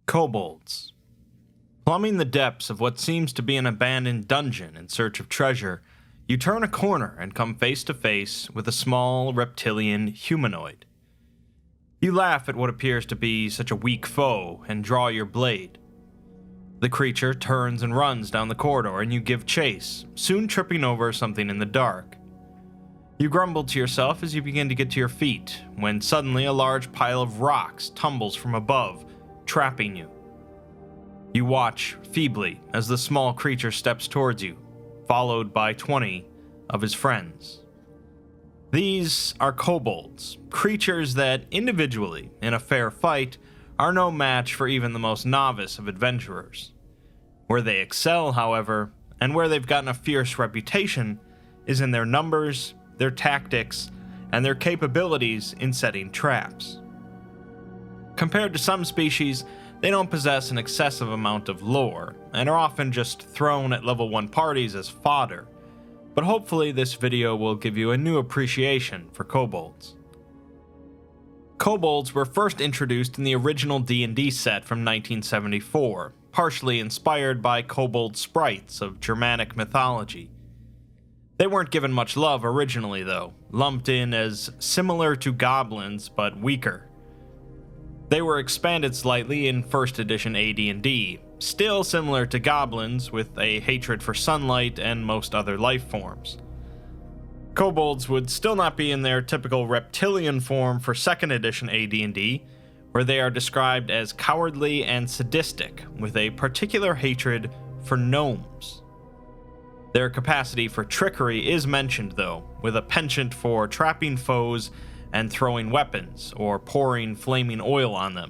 Kobolds. Plumbing the depths of what seems to be an abandoned dungeon in search of treasure, you turn a corner and come face to face with a small reptilian humanoid. You laugh at what appears to be such a weak foe and draw your blade. The creature turns and runs down the corridor and you give chase, soon tripping over something in the dark. You grumble to yourself as you begin to get to your feet, when suddenly a large pile of rocks tumbles from above, trapping you. You watch feebly as the small creature steps towards you, followed by 20 of his friends. These are kobolds, creatures that individually, in a fair fight, are no match for even the most novice of adventurers. Where they excel, however, and where they've gotten a fierce reputation, is in their numbers, their tactics, and their capabilities in setting traps. Compared to some species, they don't possess an excessive amount of lore, and are often just thrown at level 1 parties as fodder, but hopefully this video will give you a new appreciation for kobolds. Kobolds were first introduced in the original D&D set from 1974, partially inspired by kobold sprites of Germanic mythology. They weren't given much love originally though, lumped in as similar to goblins but weaker. They were expanded slightly in 1st edition AD&D, still similar to goblins with a hatred for sunlight and most other life forms. Kobolds would still not be in their typical reptilian form for 2nd edition AD&D, where they are described as cowardly and sadistic, with a particular hatred for gnomes. Their capacity for trickery is mentioned though, with a penchant for trapping foes and throwing weapons, or pouring flaming oil on them.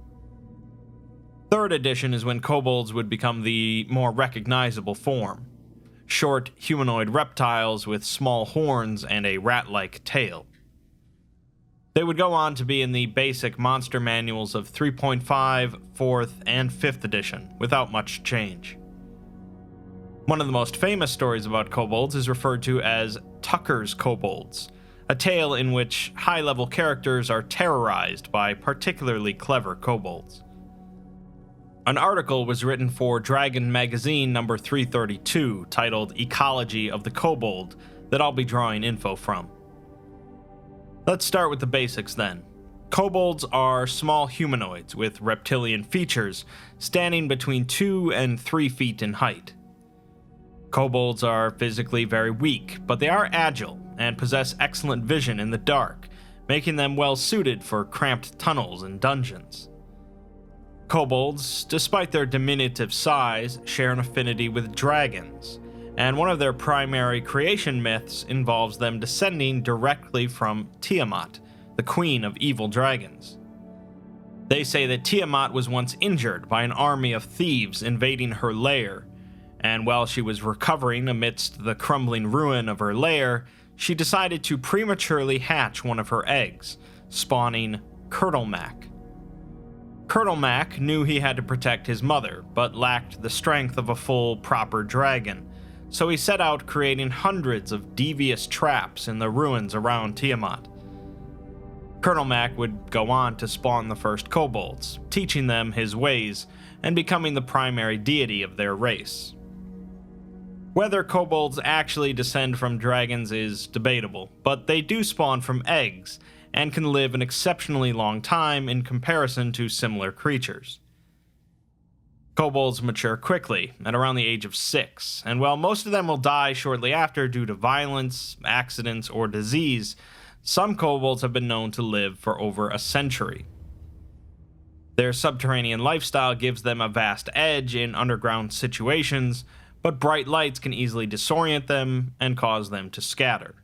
3rd edition is when kobolds would become the more recognizable form. Short, humanoid reptiles with small horns and a rat-like tail. They would go on to be in the basic monster manuals of 3.5, 4th, and 5th edition, without much change. One of the most famous stories about kobolds is referred to as Tucker's Kobolds, a tale in which high-level characters are terrorized by particularly clever kobolds. An article was written for Dragon Magazine number 332 titled Ecology of the Kobold that I'll be drawing info from. Let's start with the basics then. Kobolds are small humanoids with reptilian features, standing between 2 and 3 feet in height. Kobolds are physically very weak, but they are agile and possess excellent vision in the dark, making them well suited for cramped tunnels and dungeons. Kobolds, despite their diminutive size, share an affinity with dragons, and one of their primary creation myths involves them descending directly from Tiamat, the queen of evil dragons. They say that Tiamat was once injured by an army of thieves invading her lair, and while she was recovering amidst the crumbling ruin of her lair, she decided to prematurely hatch one of her eggs, spawning Curdlemac. Curdlemac knew he had to protect his mother, but lacked the strength of a full, proper dragon, so he set out creating hundreds of devious traps in the ruins around Tiamat. Curdlemac would go on to spawn the first kobolds, teaching them his ways, and becoming the primary deity of their race. Whether kobolds actually descend from dragons is debatable, but they do spawn from eggs, and can live an exceptionally long time in comparison to similar creatures. Kobolds mature quickly, at around the age of 6, and while most of them will die shortly after due to violence, accidents, or disease, some kobolds have been known to live for over a century. Their subterranean lifestyle gives them a vast edge in underground situations, but bright lights can easily disorient them and cause them to scatter.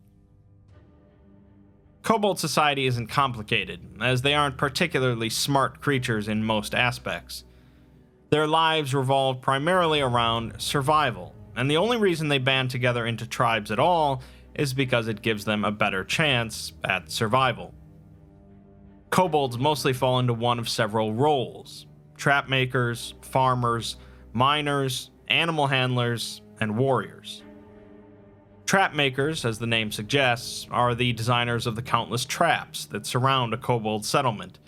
Kobold society isn't complicated, as they aren't particularly smart creatures in most aspects. Their lives revolve primarily around survival, and the only reason they band together into tribes at all is because it gives them a better chance at survival. Kobolds mostly fall into one of several roles: trap makers, farmers, miners, animal handlers, and warriors. Trap makers, as the name suggests, are the designers of the countless traps that surround a kobold settlement,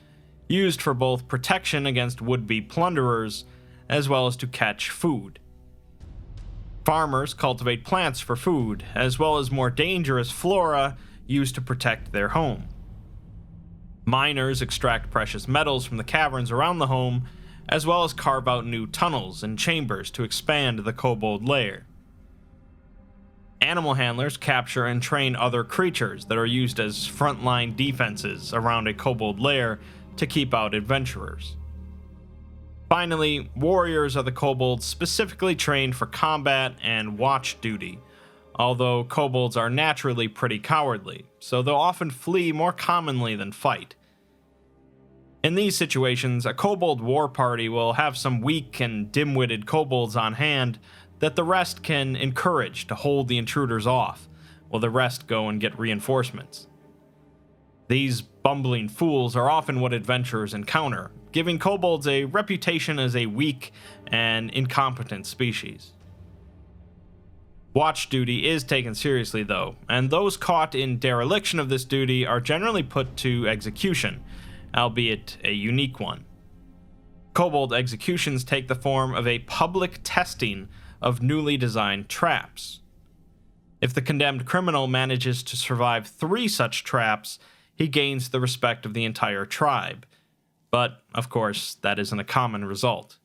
used for both protection against would-be plunderers as well as to catch food. Farmers cultivate plants for food, as well as more dangerous flora used to protect their home. Miners extract precious metals from the caverns around the home, as well as carve out new tunnels and chambers to expand the kobold lair. Animal handlers capture and train other creatures that are used as frontline defenses around a kobold lair to keep out adventurers. Finally, warriors are the kobolds specifically trained for combat and watch duty, although kobolds are naturally pretty cowardly, so they'll often flee more commonly than fight. In these situations, a kobold war party will have some weak and dim-witted kobolds on hand that the rest can encourage to hold the intruders off, while the rest go and get reinforcements. These bumbling fools are often what adventurers encounter, giving kobolds a reputation as a weak and incompetent species. Watch duty is taken seriously though, and those caught in dereliction of this duty are generally put to execution, albeit a unique one. Kobold executions take the form of a public testing of newly designed traps. If the condemned criminal manages to survive 3 such traps, he gains the respect of the entire tribe. But, of course, that isn't a common result.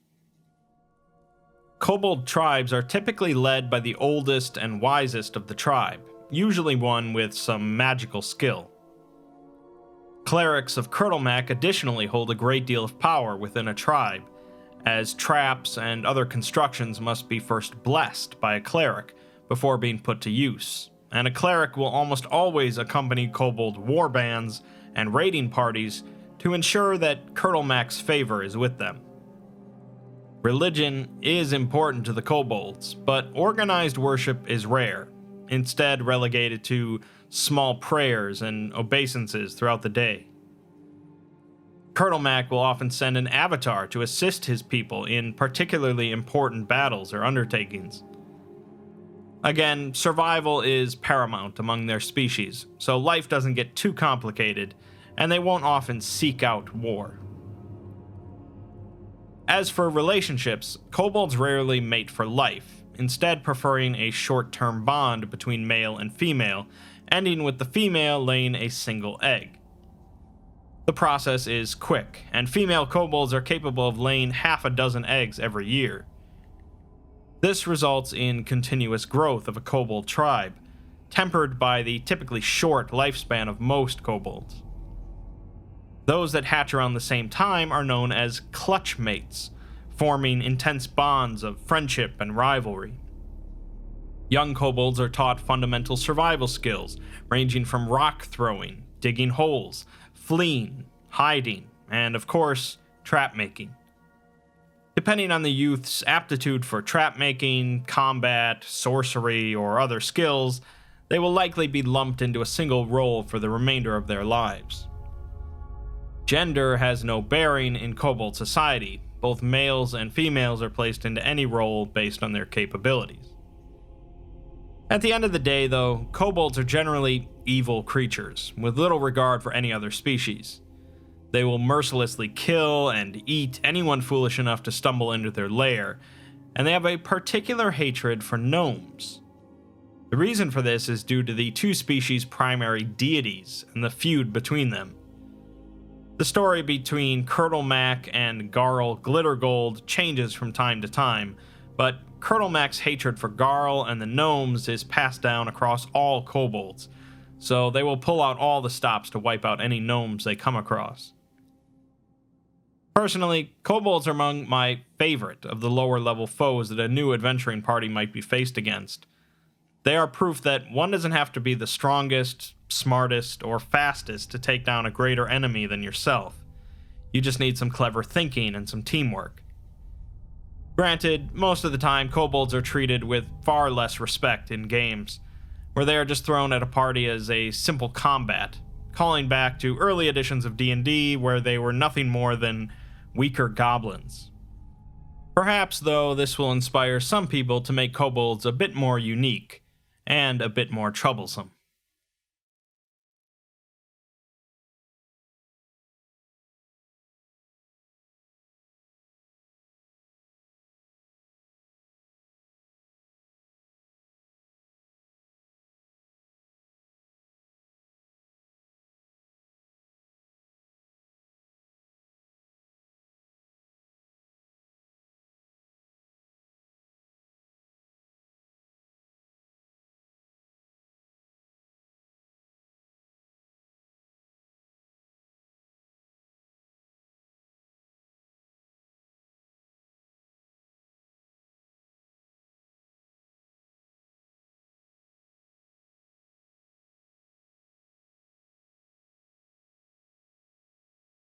Kobold tribes are typically led by the oldest and wisest of the tribe, usually one with some magical skill. Clerics of Kurtlemak additionally hold a great deal of power within a tribe, as traps and other constructions must be first blessed by a cleric before being put to use, and a cleric will almost always accompany kobold war bands and raiding parties to ensure that Kurtlemak's favor is with them. Religion is important to the kobolds, but organized worship is rare, instead relegated to small prayers and obeisances throughout the day. Kurtlemak will often send an avatar to assist his people in particularly important battles or undertakings. Again, survival is paramount among their species, so life doesn't get too complicated, and they won't often seek out war. As for relationships, kobolds rarely mate for life, instead preferring a short-term bond between male and female, ending with the female laying a single egg. The process is quick, and female kobolds are capable of laying half a dozen eggs every year. This results in continuous growth of a kobold tribe, tempered by the typically short lifespan of most kobolds. Those that hatch around the same time are known as clutch mates, forming intense bonds of friendship and rivalry. Young kobolds are taught fundamental survival skills, ranging from rock throwing, digging holes, fleeing, hiding, and of course, trap making. Depending on the youth's aptitude for trap making, combat, sorcery, or other skills, they will likely be lumped into a single role for the remainder of their lives. Gender has no bearing in kobold society. Both males and females are placed into any role based on their capabilities. At the end of the day, though, kobolds are generally evil creatures, with little regard for any other species. They will mercilessly kill and eat anyone foolish enough to stumble into their lair, and they have a particular hatred for gnomes. The reason for this is due to the 2 species' primary deities and the feud between them. The story between Kurtlemak and Garl Glittergold changes from time to time, but Kurtlemak's hatred for Garl and the gnomes is passed down across all kobolds, so they will pull out all the stops to wipe out any gnomes they come across. Personally, kobolds are among my favorite of the lower level foes that a new adventuring party might be faced against. They are proof that one doesn't have to be the strongest, smartest, or fastest to take down a greater enemy than yourself. You just need some clever thinking and some teamwork. Granted, most of the time kobolds are treated with far less respect in games, where they are just thrown at a party as a simple combat, calling back to early editions of D&D where they were nothing more than weaker goblins. Perhaps, though, this will inspire some people to make kobolds a bit more unique, and a bit more troublesome.